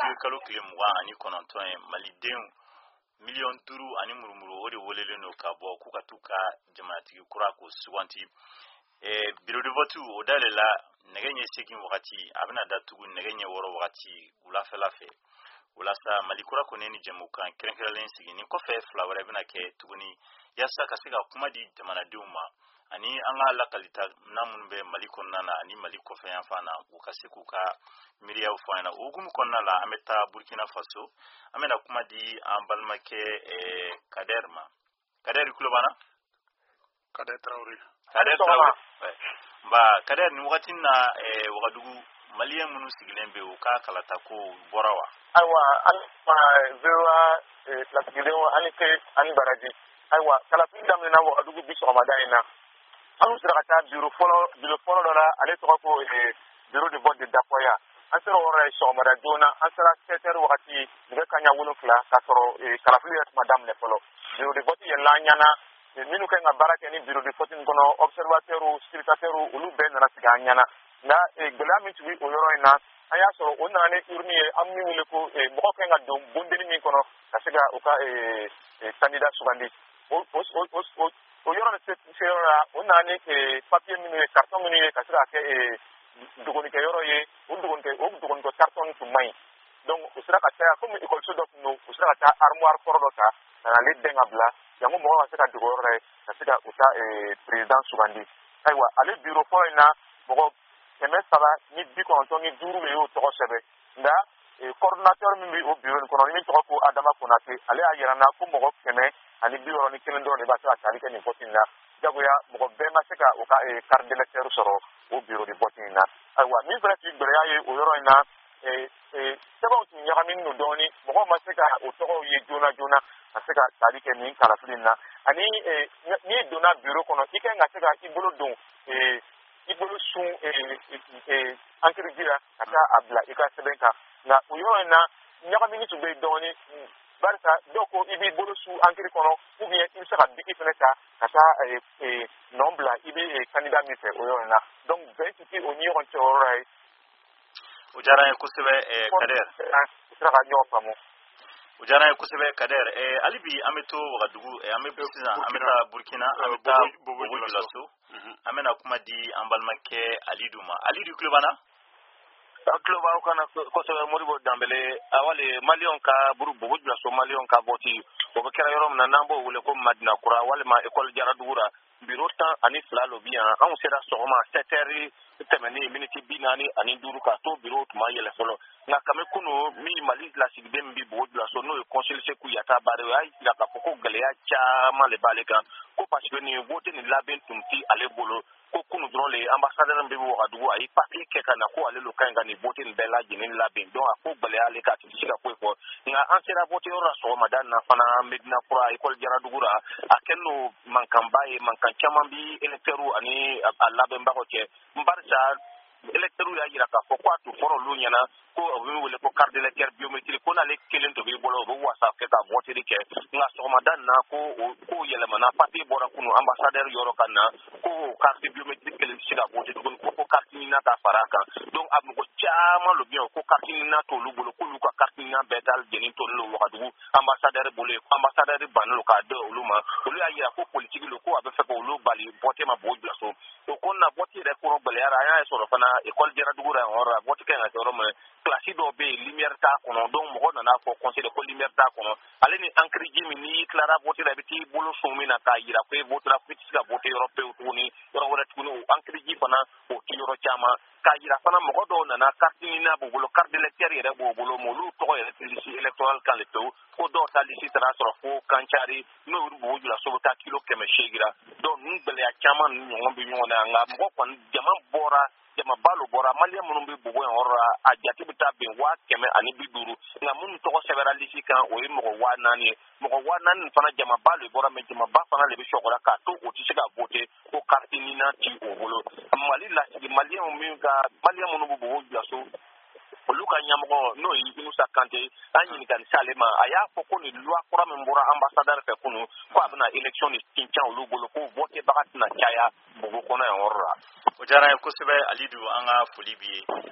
Sigi kalo kile mugan ani kɔnɔntɔn ye malidenw miliyɔn 5 ani murumuru o de welelen no ka bɔ k'u ka t'u ka jamanatigi kura ko suganti. Bureau de vote o dalela nɛgɛ ɲɛ 8 wagati a bɛna datugu nɛgɛ ɲɛ 6 wagati wulafɛla fɛ. Walasa Mali kura ko ni jɛmu kan kɛrɛnkɛrɛnlen sigi ni kɔfɛ fila wɛrɛ bɛna kɛ tuguni yasa ka se ka kuma di jamanadenw ma ani an ka lakalita minnu bɛ Mali kɔnɔna na ani Mali kɔfɛ yan fan na u ka se k'u ka miiriyaw fɔ an na. O hukumu kɔnɔna la an bɛ taa Burkina Faso an bɛna kuma di an balimakɛ Kader ma. Kader kulo b'an na? Kader Traoré. Kader Traoré. Ba Kader ni wagati na Wagadugu Malien minnu sigilen bɛ u ka kalata ko bɔra wa? Aywa an zewa plasigidenw ani ke ani baraji. Aywa kalafin daminɛna Wagadugu bi sɔgɔmada in na. An sera ka taa bureau fɔlɔ dɔ la ale tɔgɔ ko bureau de vote de Dapoya. An sera o yɔrɔ sɔgɔmada joona an sera 7h wagati nɛgɛ kanɲɛ 7 ka sɔrɔ kalafili yɛrɛ tuma daminɛ fɔlɔ. Bureau de vote yɛlɛla an ɲɛna minnu kan ka baara kɛ ni bureau de vote in kɔnɔ observateurs scrutateurs olu bɛɛ nana sigi an ɲɛna. Nka gɛlɛya min tun bɛ o yɔrɔ in na an y'a sɔrɔ o nana ni urne ye an min wele ko mɔgɔ kan ka don bondeli min kɔnɔ ka se ka u ka candidat sugandi. O yɔrɔ ni se yɔrɔ la o nana ni papier minnu ye carton minnu ye ka se ka kɛ dogonikɛ yɔrɔ ye o dogonikɛ carton tun man ɲi. Donc u sera ka taa comme école dɔ tun don u sera ka taa armoire kɔrɔ dɔ ta ka na ale den ka bila yango mɔgɔ ka se ka dogo yɔrɔ ye ka se ka u ka président sugandi. Ayiwa ale bureau fɔlɔ in na mɔgɔ 395 de y'o tɔgɔ sɛbɛn nka coordinateur min bɛ o bureau in kɔnɔ min tɔgɔ ko Adama Konate ale y'a jira n na ko mɔgɔ 191 dɔrɔn de b'a se ka tali kɛ nin vote in na jagoya mɔgɔ bɛɛ ma se ka u ka carte d'électeur sɔrɔ o bureau de vote in na. Ayiwa min fana tun gɛlɛya ye o yɔrɔ in na sɛbɛnw tun ɲagaminen don dɔɔnin mɔgɔw ma se ka o tɔgɔw ye joona ka se ka tali kɛ nin kalafili in na ani n'i donna bureau kɔnɔ i kan ka se ka i bolo don i bolo sun encre ji la ka taa a bila i ka sɛbɛn kan nka o yɔrɔ in na ɲagamini tun bɛ yen dɔɔnin barisa dɔw ko i b'i bolo sun encre kɔnɔ ou bien i bɛ se ka biki fana ta ka taa nɔ bila i bɛ candidat min fɛ o yɔrɔ in na donc bɛn tun tɛ o ni ɲɔgɔn cɛ o yɔrɔ ye. O diyara n ye kosɛbɛ Kader. U sera ka ɲɔgɔn faamu. O diyara n ye kosɛbɛ Kader. Hali bi an bɛ to Wagadugu an bɛ taa Burkina an bɛ taa Bobo Dioulasso an bɛna kuma di an balimakɛ Alidu ma. Alidu kulo b'an na? Kulo b'aw kana kosɛbɛ Modibo Dambele awale Malien ka Bobo Dioulasso Malien ka vote o bɛ kɛra yɔrɔ min na n'an b'o wele ko Madina Kura walima école Jaradugura bureau 12 lo bi yan anw sera sɔgɔma 7h tɛmɛni miniti 45 ka to bureau tuma yɛlɛ fɔlɔ nka kami kunu min Mali lasigiden min bɛ Bobo Dioulasso n'o ye conseiller Seku Yata Bare o y'a jira k'a fɔ ko gɛlɛya caman de b'ale kan ko parce que nin vote nin labɛn tun tɛ ale bolo ko kunu dɔrɔn le ambassadeur min bɛ Wagadugu a ye papier kɛ ka na ko ale ka ɲi ka nin vote nin bɛɛ lajɛlen labɛn donc a ko gɛlɛya ale ka tɛ se ka foyi fɔ nka an sera vote yɔrɔ la sɔgɔmada na fana Medina Kura école Jaradugura a kɛlen don mankanba ye mankan caman bi électeurs ani a labɛnbagaw cɛ barisa électeurs y'a jira k'a fɔ ko a tun fɔra olu ɲɛna ko o bɛ wele ko carte d'électeur biométrique ko n'ale kelen to b'i bolo o bɛ wasa kɛ ka voter kɛ nka sɔgɔmada na ko yɛlɛmana papier bɔra kunu ambassadeur yɔrɔ ka na ko carte biométrique kelen tɛ se ka voter tuguni ko carte ɲinina ta fara a kan donc a mɔgɔ caman lo bien ko carte ɲinina t'olu bolo k'olu ka carte ɲinina bɛɛ lajɛlen tolen don Wagadugu ambassadeur bolo ambassadeur bannen don k'a di olu ma olu y'a jira ko politique lo ko a bɛ fɛ k'olu bali voter ma Bobo Dioulasso o ko na vote yɛrɛ kɔrɔ gɛlɛyara an y'a sɔrɔ fana école Jaradugura yan yɔrɔ la vote kan ka kɛ yɔrɔ min classe dɔw bɛ yen lumière t'a kɔnɔ donc mɔgɔ nana fɔ conseil ko lumière t'a kɔnɔ ale ni encre ji min n'i tilara vote la i bɛ t'i bolo sun min na k'a jira ko e votera ko i tɛ se ka voter yɔrɔ pewu tuguni yɔrɔ wɛrɛ tuguni o encre ji fana o tɛ yɔrɔ caman k'a jira fana mɔgɔ dɔw nana carte ɲinina b'u bolo carte d'électeur yɛrɛ b'u bolo mais olu tɔgɔ yɛrɛ tɛ liste électorale kan le pewu ko dɔw ta liste taara sɔrɔ fo Kancari n'o ye Bobo Dioulasso bɛ taa kilo 800 la donc ninnu gɛlɛya caman ninnu ɲɔgɔn bɛ ɲɔgɔn na nka mɔgɔ kɔni jamaba lo bɔra Malien minnu bɛ Bobo yan yɔrɔ la a jate bɛ taa bɛn 150 nka minnu tɔgɔ sɛbɛnna liste kan o ye mɔgɔ 4000 ye mɔgɔ 4000 fana jamaba lo bɔra mais jamaba fana le bɛ sɔgɔla k'a to o tɛ se ka voter ko carte ɲinina ti o bolo Mali lasigi Malien minnu bɛ Bobo Dioulasso olu ka ɲɛmɔgɔ n'o ye Inusa Kante an ɲininkali s'ale ma a y'a fɔ ko nin loi kura min bɔra ambassadeur fɛ kunu ko a bɛna élection ni tincan olu bolo ko votebaga tɛna caya Bobo kɔnɔ yan yɔrɔ la. O diyara n ye kosɛbɛ Alidu an ka foli b'i ye.